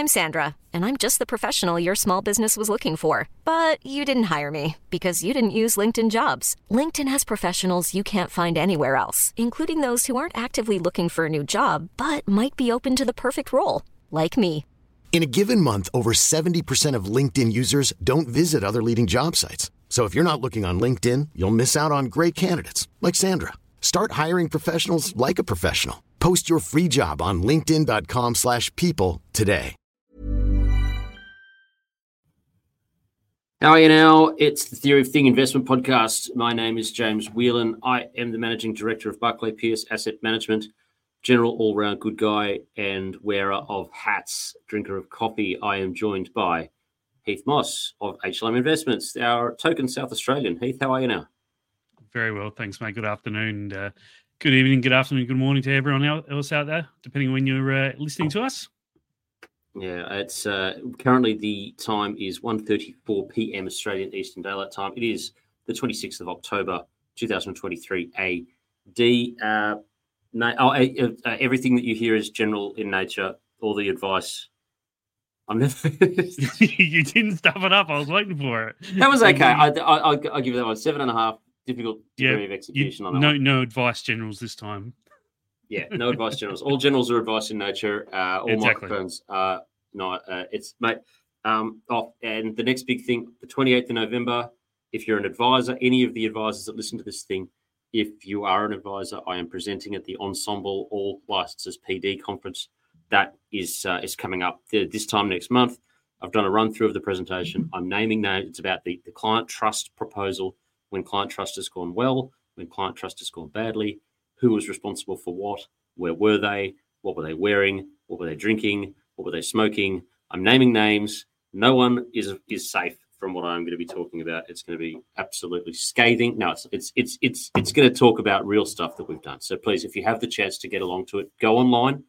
I'm Sandra, and I'm just the professional your small business was looking for. But you didn't hire me because you didn't use LinkedIn Jobs. LinkedIn has professionals you can't find anywhere else, including those who aren't actively looking for a new job, but might be open to the perfect role, like me. In a given month, over 70% of LinkedIn users don't visit other leading job sites. So if you're not looking on LinkedIn, you'll miss out on great candidates like Sandra. Start hiring professionals like a professional. Post your free job on linkedin.com/people today. How are you now? It's the Theory of Thing Investment Podcast. My name is James Whelan. I am the Managing Director of Barclay Pearce Asset Management, general all-round good guy and wearer of hats, drinker of coffee. I am joined by Heath Moss of HLM Investments, our token South Australian. Heath, how are you now? Very well, thanks, mate. Good afternoon, good evening, good afternoon, good morning to everyone else out there, depending on when you're listening to us. Yeah, it's currently the time is 1:34 p.m. Australian Eastern Daylight Time. It is the 26th of October, 2023 AD. Everything that you hear is general in nature. All the advice. I'm never. You didn't stuff it up. I was waiting for it. That was okay. I'll give that one 7.5. Difficult degree of execution on that one. No advice generals this time. Yeah, no advice generals. All generals are advice in nature. All Exactly. microphones are not. It's mate. Off. And the next big thing, the 28th of November. If you're an advisor, any of the advisors that listen to this thing, if you are an advisor, I am presenting at the Ensemble All Licenses PD conference. That is coming up this time next month. I've done a run through of the presentation. I'm naming names. It's about the client trust proposal. When client trust has gone well, when client trust has gone badly, who was responsible for what, where were they, what were they wearing, what were they drinking, what were they smoking. I'm naming names. No one is safe from what I'm going to be talking about. It's going to be absolutely scathing. No, it's going to talk about real stuff that we've done. So please, if you have the chance to get along to it, go online,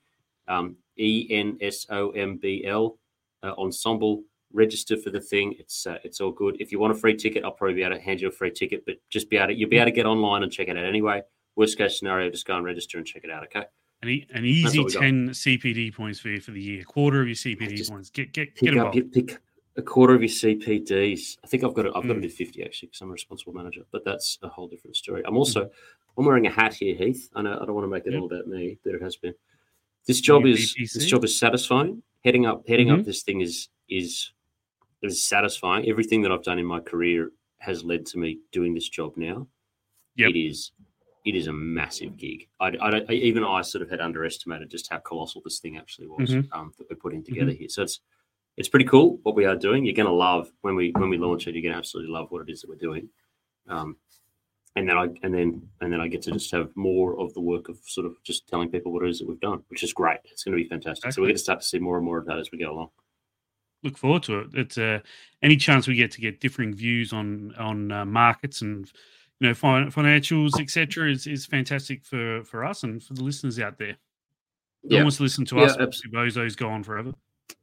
ENSOMBL, Ensemble. Register for the thing. It's all good. If you want a free ticket, I'll probably be able to hand you a free ticket, but you'll be able to get online and check it out anyway. Worst case scenario, just go and register and check it out. Okay. An easy 10 CPD points for you for the year. A quarter of your CPD points. Get involved. Pick a quarter of your CPDs. I think I've got to do 50 actually because I'm a responsible manager, but that's a whole different story. I'm wearing a hat here, Heath. I know I don't want to make it all about me, but it has been. This job is satisfying. Heading up this thing is satisfying. Everything that I've done in my career has led to me doing this job now. Yep. It is a massive gig. Even I sort of had underestimated just how colossal this thing actually was that we're putting together here. So it's pretty cool what we are doing. You're going to love when we launch it. You're going to absolutely love what it is that we're doing. And then I get to just have more of the work of sort of just telling people what it is that we've done, which is great. It's going to be fantastic. Okay. So we're going to start to see more and more of that as we go along. Look forward to it. It's any chance we get to get differing views on markets and financials, etc., is fantastic for us and for the listeners out there. No one wants to listen to us. Bozo's gone forever.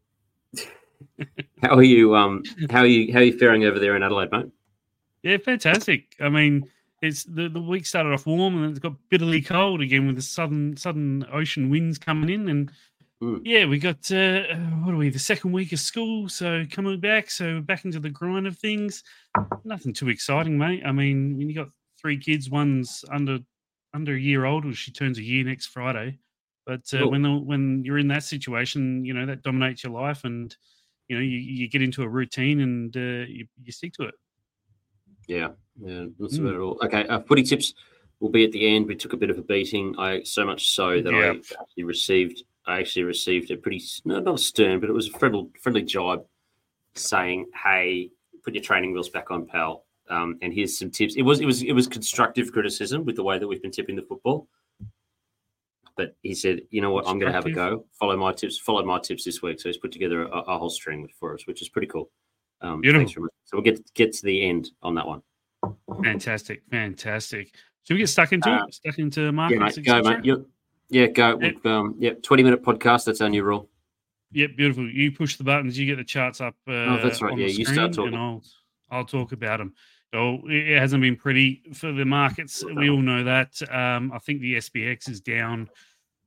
How are you? How are you faring over there in Adelaide, mate? Yeah, fantastic. I mean, it's the week started off warm and it's got bitterly cold again with the sudden ocean winds coming in and. Yeah, we got the second week of school, so coming back, so back into the grind of things. Nothing too exciting, mate. I mean, when you got 3 kids, one's under a year old, or she turns a year next Friday. But when you're in that situation, that dominates your life, and you get into a routine and you stick to it. Yeah, that's about it all. Okay, footy tips will be at the end. We took a bit of a beating, so much so that I actually received a pretty, not stern, but it was a friendly jibe saying, "Hey, put your training wheels back on, pal." And here's some tips. It was constructive criticism with the way that we've been tipping the football. But he said, "You know what? I'm going to have a go. Follow my tips this week." So he's put together a whole string for us, which is pretty cool. Thanks very much. So we'll get to the end on that one. Fantastic. Should we get stuck into it? Stuck into markets? Yeah, mate. Go, mate. Go. 20-minute podcast. That's our new rule. Yep, beautiful. You push the buttons, you get the charts up. That's right. On Yeah, the you screen, start talking. and I'll talk about them. So it hasn't been pretty for the markets. We all know that. I think the SPX is down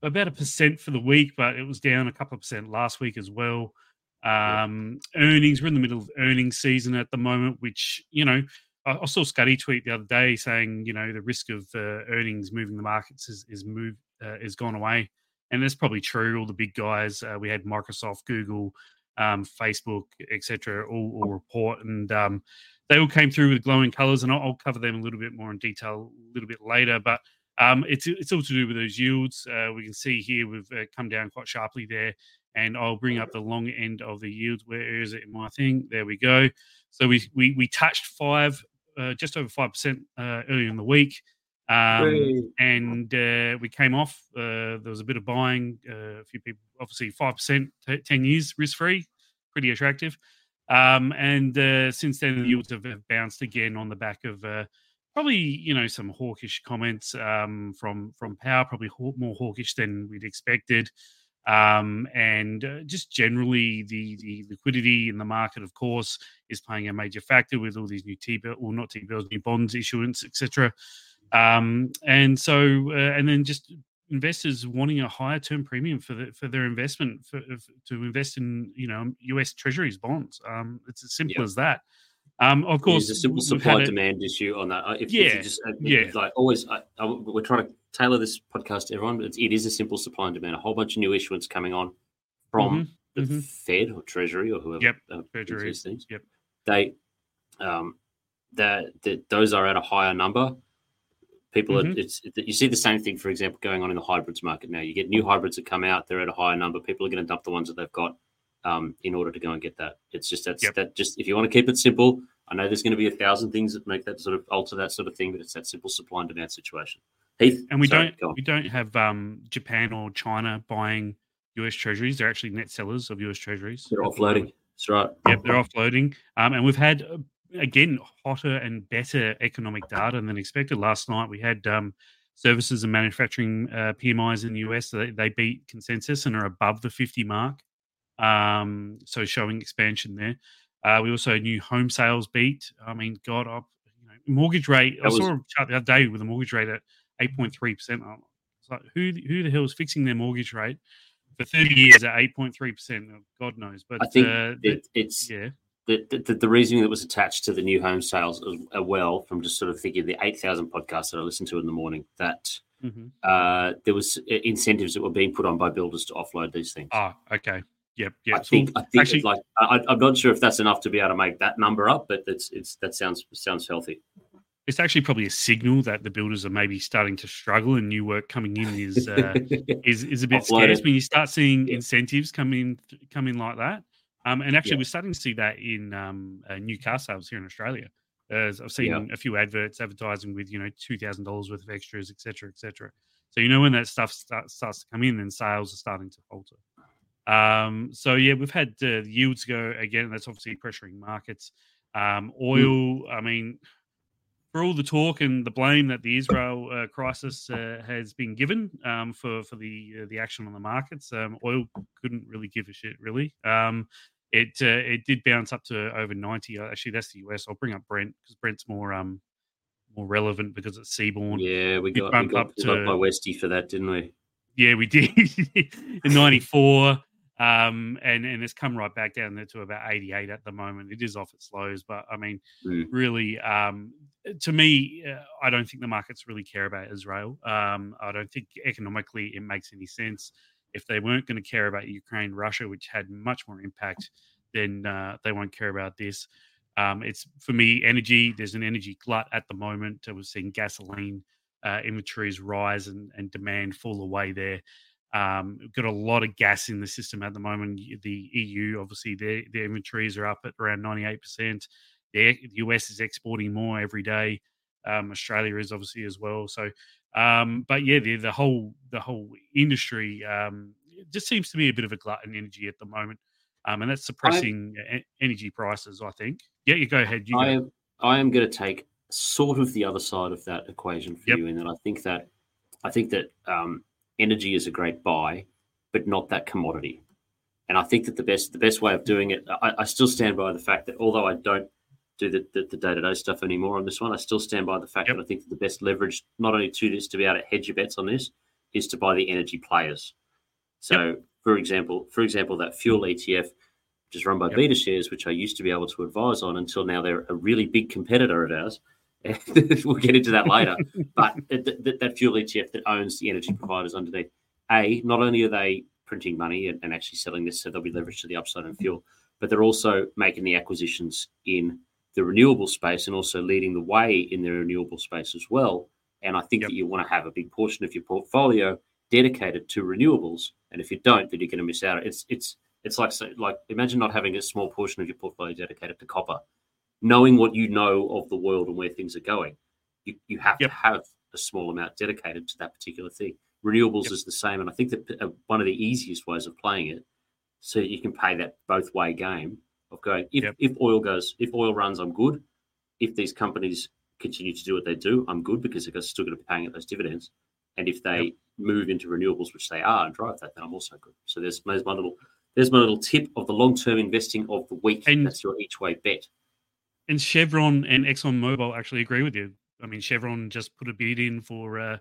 about 1% for the week, but it was down a couple of percent last week as well. Earnings, we're in the middle of earnings season at the moment, which, I saw Scuddy tweet the other day saying, the risk of earnings moving the markets is gone away. And that's probably true. All the big guys, we had Microsoft, Google, Facebook, etc., all report, and they all came through with glowing colours, and I'll cover them a little bit more in detail a little bit later. But it's all to do with those yields. We can see here we've come down quite sharply there, and I'll bring up the long end of the yields. Where is it in my thing? There we go. So we touched just over 5% earlier in the week. And we came off. There was a bit of buying. A few people, obviously, 5%, 10 years risk-free, pretty attractive. And since then, the yields have bounced again on the back of probably, some hawkish comments from Power, probably more hawkish than we'd expected. And just generally, the liquidity in the market, of course, is playing a major factor with all these new T-bills, well, not T-bills, new bonds issuance, etc. And so, and then just investors wanting a higher term premium for their investment to invest in, US Treasuries bonds. It's as simple as that. Of course, it's a simple supply demand issue on that. We're trying to tailor this podcast to everyone, but it is a simple supply and demand. A whole bunch of new issuance coming on from the Fed or Treasury or whoever. Treasury. These things. They, those are at a higher number. People, you see the same thing, for example, going on in the hybrids market now. You get new hybrids that come out; they're at a higher number. People are going to dump the ones that they've got in order to go and get that. It's just that just if you want to keep it simple, I know there's going to be 1,000 things that make that sort of alter that sort of thing, but it's that simple supply and demand situation. Heath, and we don't have Japan or China buying US Treasuries. They're actually net sellers of US Treasuries. They're offloading. That's right. Yep, they're offloading, and we've had. Again, hotter and better economic data than expected. Last night we had services and manufacturing PMIs in the US. They beat consensus and are above the 50 mark, so showing expansion there. We also had new home sales beat. I mean, God, mortgage rate. I saw a chart the other day with a mortgage rate at 8.3%. It's like, who the hell is fixing their mortgage rate for 30 years at 8.3%? God knows. But I think the reasoning that was attached to the new home sales as well, from just sort of thinking of the 8,000 podcasts that I listened to in the morning, that there was incentives that were being put on by builders to offload these things. Oh, okay. Yep. I think actually, I'm not sure if that's enough to be able to make that number up, but that sounds healthy. It's actually probably a signal that the builders are maybe starting to struggle, and new work coming in is a bit scarce. When you start seeing incentives come in like that. And actually, we're starting to see that in new car sales here in Australia. I've seen a few adverts advertising with $2,000 worth of extras, et cetera, et cetera. So when that stuff starts to come in, then sales are starting to falter. So we've had the yields go again. That's obviously pressuring markets. Oil. I mean, for all the talk and the blame that the Israel crisis has been given for the action on the markets, oil couldn't really give a shit, really. It did bounce up to over 90. Actually, that's the US. I'll bring up Brent because Brent's more relevant because it's seaborne. Yeah, we got by Westy for that, didn't we? Yeah, we did in 94. And it's come right back down there to about 88 at the moment. It is off its lows, but I mean, really, to me, I don't think the markets really care about Israel. I don't think economically it makes any sense. If they weren't going to care about Ukraine, Russia, which had much more impact, then they won't care about this. It's, for me, energy. There's an energy glut at the moment. We're seeing gasoline inventories rise and demand fall away there. We've got a lot of gas in the system at the moment. The EU, obviously, their inventories are up at around 98%. The US is exporting more every day. Australia is obviously as well. So, but yeah, the whole industry just seems to be a bit of a glut in energy at the moment, and that's suppressing energy prices, I think. Yeah, you go ahead. I am going to take sort of the other side of that equation for you, in that I think that energy is a great buy, but not that commodity. And I think that the best way of doing it, I still stand by the fact that although I don't do the day-to-day stuff anymore on this one, I still stand by the fact that I think that the best leverage, not only to this, to be able to hedge your bets on this, is to buy the energy players. So, for example, that fuel ETF, which is run by BetaShares, which I used to be able to advise on until now they're a really big competitor of ours. We'll get into that later. But that fuel ETF that owns the energy providers underneath, not only are they printing money and actually selling this, so they'll be leveraged to the upside in fuel, but they're also making the acquisitions in the renewable space and also leading the way in the renewable space as well. And I think that you want to have a big portion of your portfolio dedicated to renewables. And if you don't, then you're going to miss out. It's like imagine not having a small portion of your portfolio dedicated to copper. Knowing what you know of the world and where things are going, you have to have a small amount dedicated to that particular thing. Renewables is the same. And I think that one of the easiest ways of playing it, so you can play that both way game of going, if oil runs, I'm good. If these companies continue to do what they do, I'm good because they're still going to be paying those dividends. And if they move into renewables, which they are, and drive that, then I'm also good. So there's my little tip of the long-term investing of the week. And that's your each way bet. And Chevron and ExxonMobil actually agree with you. I mean, Chevron just put a bid in for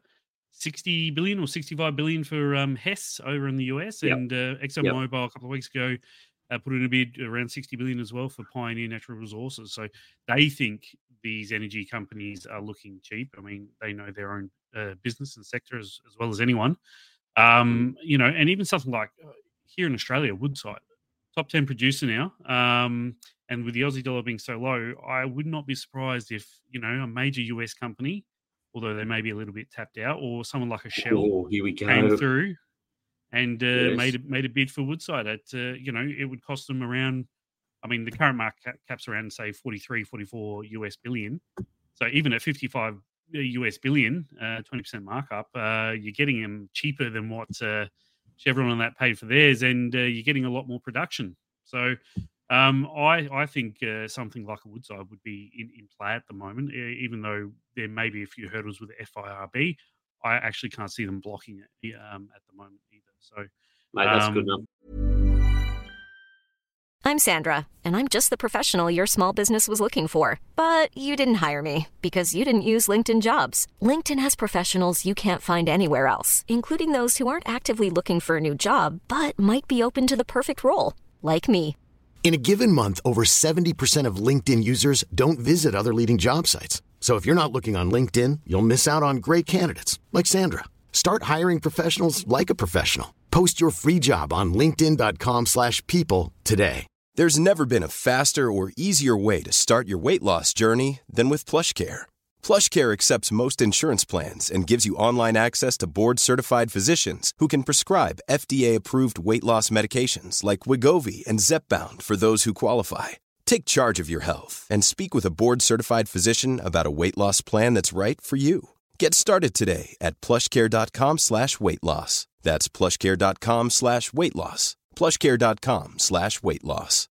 60 billion or 65 billion for Hess over in the US, and ExxonMobil a couple of weeks ago put in a bid around 60 billion as well for Pioneer Natural Resources. So they think these energy companies are looking cheap. I mean, they know their own business and sector as well as anyone. And even something like here in Australia, Woodside, top 10 producer now. And with the Aussie dollar being so low, I would not be surprised if, a major US company, although they may be a little bit tapped out, or someone like a Shell came through and made a bid for Woodside at, it would cost them around, the current market cap's around, say, 44 US billion. So even at 55 US billion, 20% markup, you're getting them cheaper than what Chevron on that paid for theirs, and you're getting a lot more production. So I think something like a Woodside would be in play at the moment, even though there may be a few hurdles with the FIRB. I actually can't see them blocking it at the moment either. So, mate, that's good enough. I'm Sandra, and I'm just the professional your small business was looking for. But you didn't hire me because you didn't use LinkedIn Jobs. LinkedIn has professionals you can't find anywhere else, including those who aren't actively looking for a new job, but might be open to the perfect role, like me. In a given month, over 70% of LinkedIn users don't visit other leading job sites. So if you're not looking on LinkedIn, you'll miss out on great candidates like Sandra. Start hiring professionals like a professional. Post your free job on linkedin.com/people today. There's never been a faster or easier way to start your weight loss journey than with PlushCare. PlushCare accepts most insurance plans and gives you online access to board-certified physicians who can prescribe FDA-approved weight loss medications like Wegovy and Zepbound for those who qualify. Take charge of your health and speak with a board-certified physician about a weight loss plan that's right for you. Get started today at plushcare.com/weight loss. That's plushcare.com/weight loss. plushcare.com/weight loss.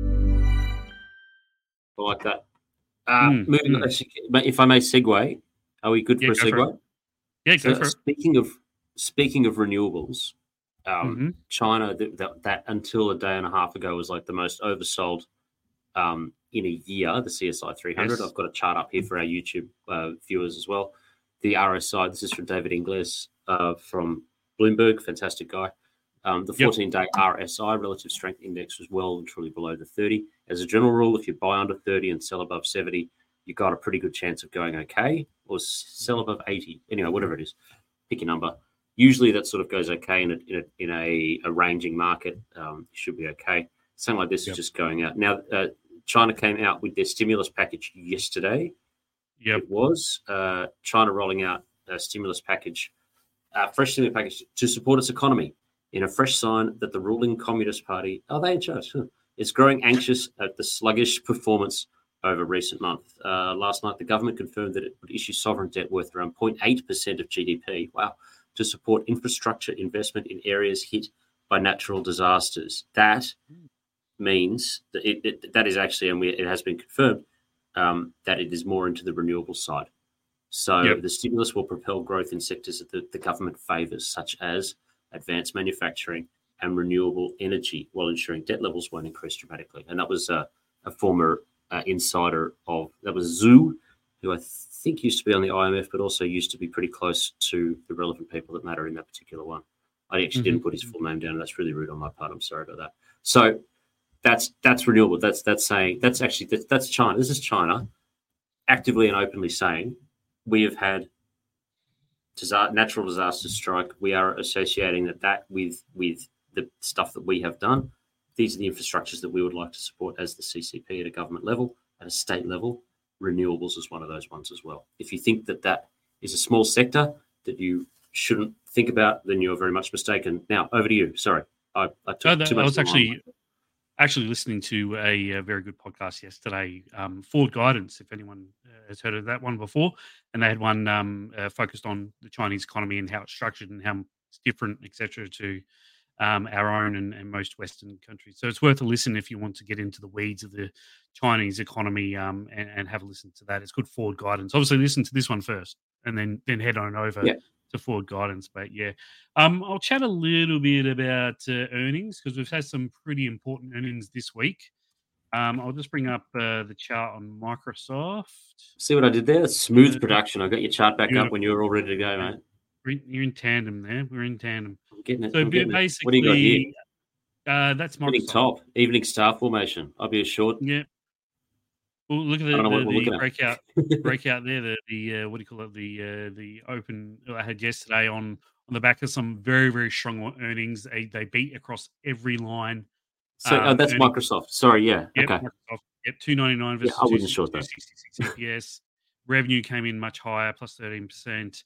I like that. If I may segue, are we good for a segue? Yeah, go for it. Speaking of renewables, China, that until a day and a half ago was like the most oversold in a year, the CSI 300. Yes. I've got a chart up here for our YouTube viewers as well. The RSI, this is from David Ingles from Bloomberg, fantastic guy. The 14-day RSI, Relative Strength Index, was well and truly below the 30. As a general rule, if you buy under 30 and sell above 70, you've got a pretty good chance of going okay, or sell above 80. Anyway, whatever it is, pick your number. Usually that sort of goes okay in a ranging market. You should be okay. Something like this is just going out. Now, China came out with their stimulus package yesterday. It was China rolling out a stimulus package, fresh stimulus package to support its economy, in a fresh sign that the ruling Communist Party, they in charge, is growing anxious at the sluggish performance over recent months. Last night, the government confirmed that it would issue sovereign debt worth around 0.8% of GDP, to support infrastructure investment in areas hit by natural disasters. That means that that is actually, and it has been confirmed, that it is more into the renewable side. So the stimulus will propel growth in sectors that the government favours, such as advanced manufacturing and renewable energy, while ensuring debt levels won't increase dramatically. And that was a former insider that was Zhu, who I think used to be on the IMF, but also used to be pretty close to the relevant people that matter in that particular one. I actually didn't put his full name down. And that's really rude on my part. I'm sorry about that. So that's renewable. That's China. This is China actively and openly saying we have had natural disasters strike. We are associating that with the stuff that we have done. These are the infrastructures that we would like to support as the CCP at a government level, at a state level. Renewables is one of those ones as well. If you think that is a small sector that you shouldn't think about, then you're very much mistaken. Now, over to you. Sorry, I took too much. I was actually listening to a very good podcast yesterday, Forward Guidance, if anyone has heard of that one before. And they had one focused on the Chinese economy and how it's structured and how it's different, etc., to our own and most Western countries. So it's worth a listen if you want to get into the weeds of the Chinese economy and have a listen to that. It's good Forward Guidance. Obviously, listen to this one first and then head on over to Forward Guidance. But I'll chat a little bit about earnings because we've had some pretty important earnings this week. I'll just bring up the chart on Microsoft. See what I did there? Smooth production. I got your chart back up when you were all ready to go, mate. You're in tandem there. We're in tandem. I'm getting it. So basically, what do you got here? That's Microsoft. Evening star formation. I'll be a short. Yeah. Well, look at the breakout there. The what do you call it? The open I had yesterday on the back of some very, very strong earnings. They beat across every line. So that's earnings. Microsoft. Sorry, yeah. Yep, okay. Microsoft. Yep, $2.99 versus I wasn't sure that. 266 EPS. Revenue came in much higher, plus 13%.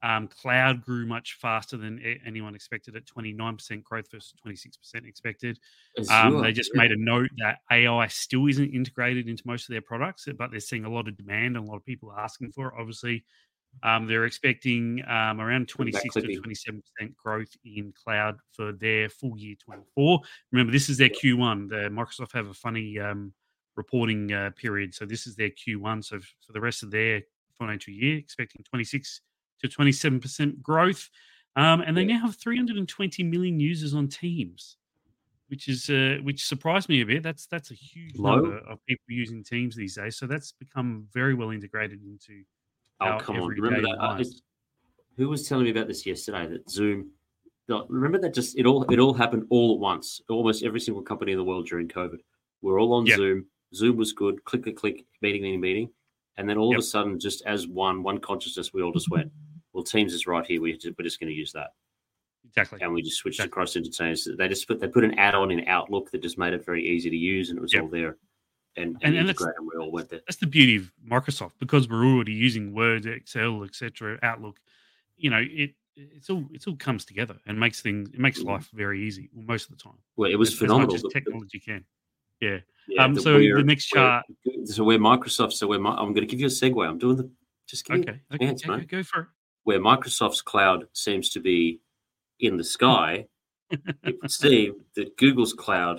Cloud grew much faster than anyone expected at 29% growth versus 26% expected. They just made a note that AI still isn't integrated into most of their products, but they're seeing a lot of demand and a lot of people asking for it. Obviously, they're expecting around 26 to 27% growth in cloud for their full year 24. Remember, this is their Q1. Microsoft have a funny reporting period. So this is their Q1. So for the rest of their financial year, expecting 26 to 27% growth. And they now have 320 million users on Teams, which surprised me a bit. That's a huge number of people using Teams these days. So that's become very well integrated into our everyday lives. Who was telling me about this yesterday? That Zoom. Remember that just it all happened all at once. Almost every single company in the world during COVID. We're all on Zoom. Zoom was good. Click, meeting. And then all of a sudden, just as one consciousness, we all just went, well, Teams is right here. We're just going to use that. Exactly. And we just switched across into Teams. They put an add-on in Outlook that just made it very easy to use, and it was all there. And we all went there. That's the beauty of Microsoft, because we're already using Word, Excel, etc., Outlook. You know, it's all comes together and makes life very easy most of the time. Well, it was phenomenal. As much as technology can. Yeah. The next chart. Where Microsoft. I'm going to give you a segue. I'm doing the. Just give me a chance, mate. Go for it. Where Microsoft's cloud seems to be in the sky, you can see that Google's cloud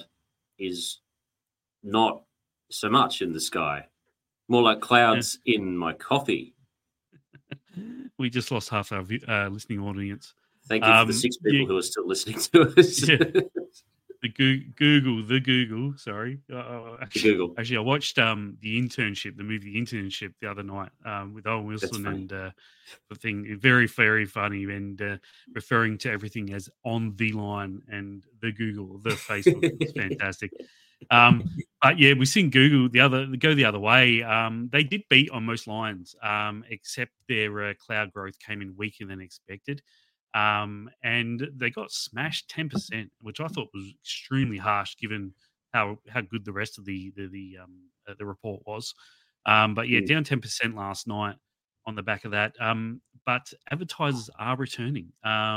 is not so much in the sky. More like clouds in my coffee. We just lost half our listening audience. Thank you for the 6 people who are still listening to us. The Google. Sorry, Google. Actually, I watched the movie The Internship, the other night with Owen Wilson and the thing. Very, very funny, and referring to everything as on the line and the Google, the Facebook. It's fantastic. But yeah, we've seen Google go the other way. They did beat on most lines, except their cloud growth came in weaker than expected. And they got smashed 10%, which I thought was extremely harsh given how good the rest of the report was. But yeah, down 10% last night on the back of that. But advertisers are returning.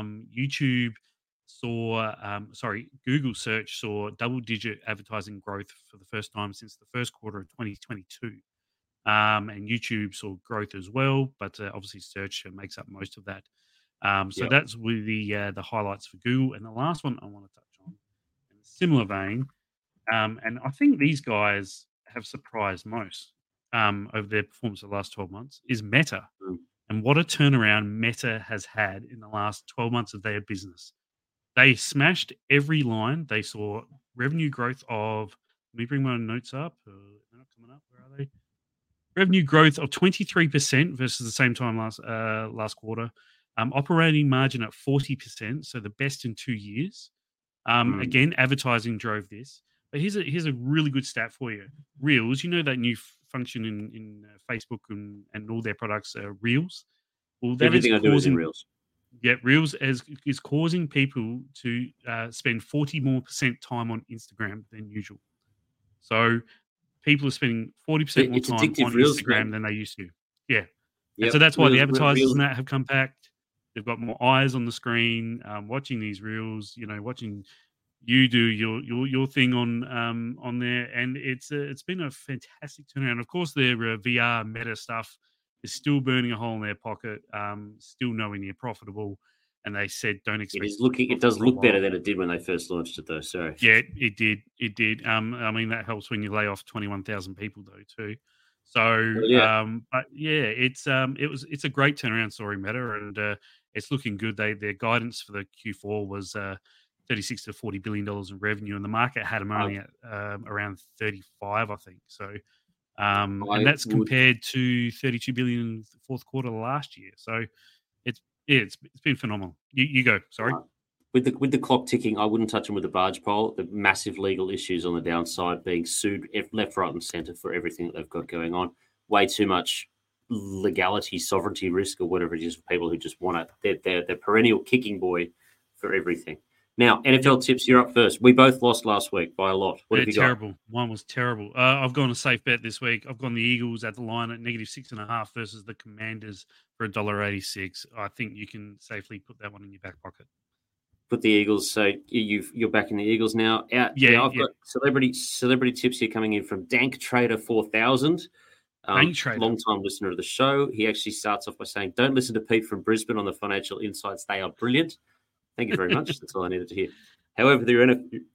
Google search saw double-digit advertising growth for the first time since the first quarter of 2022. And YouTube saw growth as well, but obviously search makes up most of that. That's with the highlights for Google. And the last one I want to touch on, in a similar vein, and I think these guys have surprised most over their performance of the last 12 months, is Meta. And what a turnaround Meta has had in the last 12 months of their business. They smashed every line. They saw revenue growth of, let me bring my notes up. They're not coming up. Where are they? Revenue growth of 23% versus the same time last quarter. Operating margin at 40%, so the best in 2 years. Again, advertising drove this. But here's a really good stat for you. Reels, you know that new function in Facebook and all their products, Reels? Well, that everything I do is in Reels. Yeah, Reels is causing people to spend 40% more time on Instagram than usual. So people are spending 40% more time on Reels, Instagram than they used to. Yeah. And so that's why the advertisers and that have come back. They've got more eyes on the screen, watching these Reels, watching you do your thing on there. And it's been a fantastic turnaround. Of course, their VR Meta stuff is still burning a hole in their pocket, still nowhere near profitable. And they said, don't expect it does look better than it did when they first launched it, though. So yeah, it did. It did. I mean, that helps when you lay off 21,000 people, though, too. So, but yeah, it's a great turnaround story, Meta, and it's looking good. Their guidance for the Q4 was $36 to $40 billion in revenue, and the market had them only at around 35, I think. So, and that's compared to 32 billion in the fourth quarter last year. So, it's been phenomenal. You go. Sorry. With the clock ticking, I wouldn't touch them with a barge pole. The massive legal issues on the downside, being sued left, right, and centre for everything that they've got going on. Way too much legality, sovereignty risk, or whatever it is for people who just want to. They're perennial kicking boy for everything. Now, NFL tips, you're up first. We both lost last week by a lot. What have you terrible. got? One was terrible. I've gone a safe bet this week. I've gone the Eagles at the line at -6.5 versus the Commanders for $1.86. I think you can safely put that one in your back pocket. Put the Eagles. So you're backing the Eagles now. I've got celebrity tips here coming in from Dank Trader 4000. Long-time listener of the show. He actually starts off by saying, "Don't listen to Pete from Brisbane on the financial insights. They are brilliant." Thank you very much. That's all I needed to hear. However, your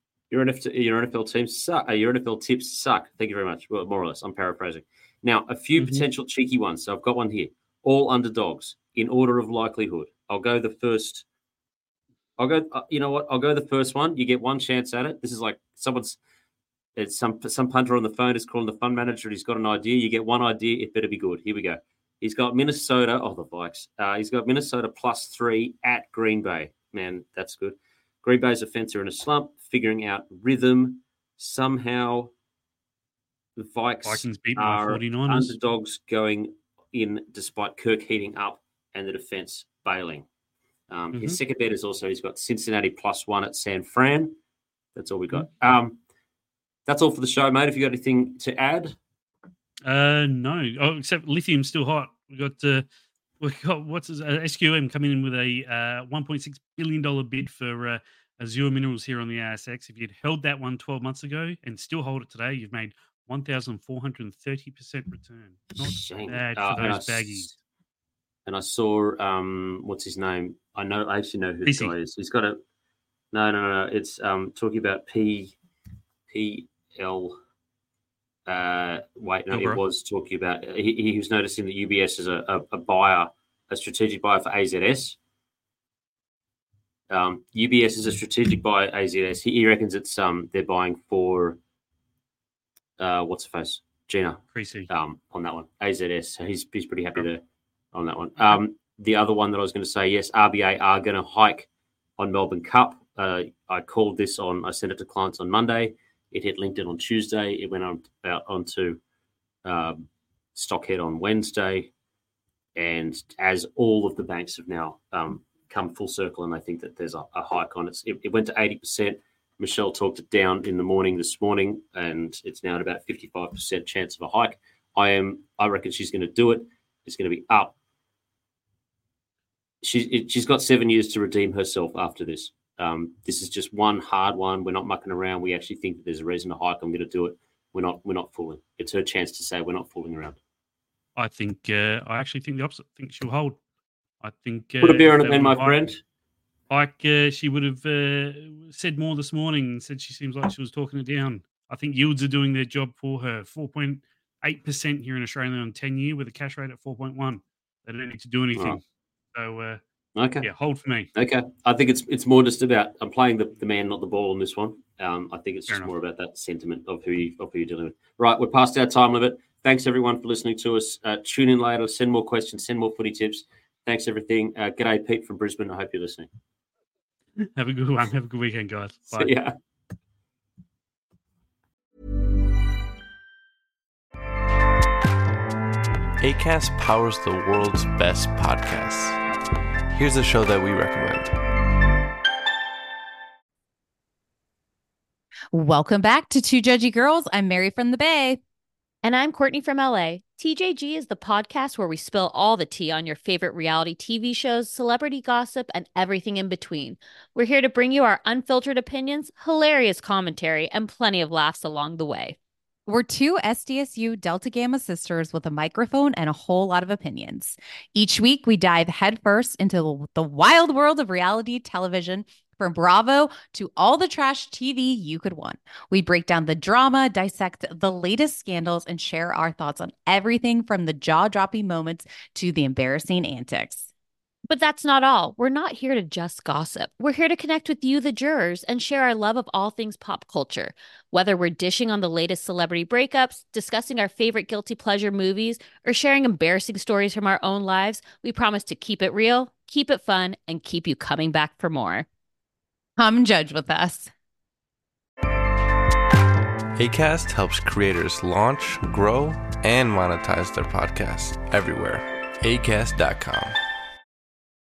NFL teams suck. Your NFL tips suck. Thank you very much. Well, more or less. I'm paraphrasing. Now, a few potential cheeky ones. So I've got one here. All underdogs in order of likelihood. I'll go the first. I'll go. You know what? I'll go the first one. You get one chance at it. This is like it's some punter on the phone is calling the fund manager. He's got an idea. You get one idea. It better be good. Here we go. He's got Minnesota. Oh, the Vikes. He's got Minnesota +3 at Green Bay. Man, that's good. Green Bay's offense are in a slump, figuring out rhythm. Somehow, the Vikings are 49ers. Underdogs going in despite Kirk heating up and the defense bailing. His second bet is also he's got Cincinnati +1 at San Fran. That's all we got. That's all for the show, mate. Have you got anything to add? No. Oh, except lithium's still hot. We got SQM coming in with a $1.6 billion bid for Azure Minerals here on the ASX. If you'd held that one 12 months ago and still hold it today, you've made 1,430% return. Not bad for those baggies. And I saw, what's his name? I actually know who the guy is. He's got a, no. It's talking about PL. It was talking about, he was noticing that UBS is a buyer, a strategic buyer for AZS. UBS is a strategic buyer AZS. He reckons it's they're buying for what's the face? Gina. Creasy. On that one. AZS. So he's pretty happy there on that one. The other one that I was going to say, yes, RBA are going to hike on Melbourne Cup. I called this I sent it to clients on Monday. It hit LinkedIn on Tuesday. It went onto Stockhead on Wednesday. And as all of the banks have now come full circle and they think that there's a hike on it. It went to 80%. Michelle talked it down in the morning this morning, and it's now at about 55% chance of a hike. I reckon she's going to do it. It's going to be up. She's got 7 years to redeem herself after this. This is just one hard one. We're not mucking around. We actually think that there's a reason to hike. I'm going to do it. We're not fooling. It's her chance to say we're not fooling around. I actually think the opposite. I think she'll hold. I think put a beer on a pen, my friend. Like she would have said more this morning and said she seems like she was talking it down. I think yields are doing their job for her. 4.8% here in Australia on 10-year with a cash rate at 4.1. They don't need to do anything. So okay, yeah, hold for me. Okay, I think it's more just about I'm playing the man, not the ball on this one. I think it's just more about that sentiment of who you're dealing with. Right, we're past our time limit. Thanks, everyone, for listening to us. Tune in later. Send more questions. Send more footy tips. Thanks, everything. G'day, Pete from Brisbane. I hope you're listening. Have a good one. Have a good weekend, guys. Bye. See ya. Acast powers the world's best podcasts. Here's a show that we recommend. Welcome back to Two Judgy Girls. I'm Mary from the Bay. And I'm Courtney from LA. TJG is the podcast where we spill all the tea on your favorite reality TV shows, celebrity gossip, and everything in between. We're here to bring you our unfiltered opinions, hilarious commentary, and plenty of laughs along the way. We're two SDSU Delta Gamma sisters with a microphone and a whole lot of opinions. Each week, we dive headfirst into the wild world of reality television, from Bravo to all the trash TV you could want. We break down the drama, dissect the latest scandals, and share our thoughts on everything from the jaw-dropping moments to the embarrassing antics. But that's not all. We're not here to just gossip. We're here to connect with you, the jurors, and share our love of all things pop culture. Whether we're dishing on the latest celebrity breakups, discussing our favorite guilty pleasure movies, or sharing embarrassing stories from our own lives, we promise to keep it real, keep it fun, and keep you coming back for more. Come judge with us. Acast helps creators launch, grow, and monetize their podcasts everywhere. Acast.com.